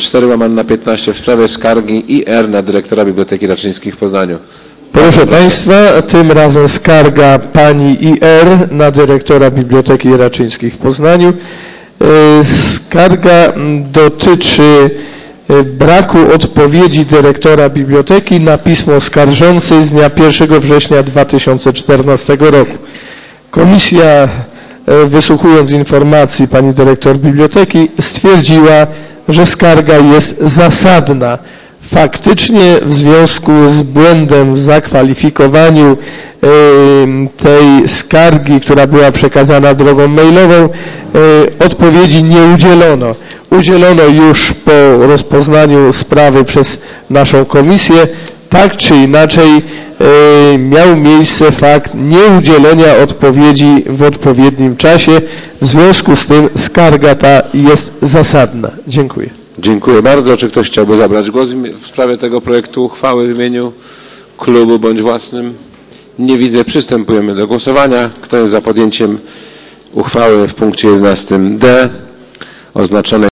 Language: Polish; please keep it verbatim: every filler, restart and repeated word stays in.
cztery łamane na piętnaście w sprawie skargi I R na dyrektora Biblioteki Raczyńskich w Poznaniu. Proszę, Proszę Państwa, tym razem skarga pani I R na dyrektora Biblioteki Raczyńskich w Poznaniu. Skarga dotyczy braku odpowiedzi dyrektora biblioteki na pismo skarżącej z dnia pierwszego września dwa tysiące czternastego roku. Komisja, wysłuchując informacji pani dyrektor biblioteki, stwierdziła, że skarga jest zasadna. Faktycznie w związku z błędem w zakwalifikowaniu tej skargi, która była przekazana drogą mailową, odpowiedzi nie udzielono. Udzielono już po rozpoznaniu sprawy przez naszą komisję. Tak czy inaczej miał miejsce fakt nieudzielenia odpowiedzi w odpowiednim czasie. W związku z tym skarga ta jest zasadna. Dziękuję. Dziękuję bardzo. Czy ktoś chciałby zabrać głos w sprawie tego projektu uchwały w imieniu klubu bądź własnym? Nie widzę. Przystępujemy do głosowania. Kto jest za podjęciem uchwały w punkcie jedenastym D oznaczonej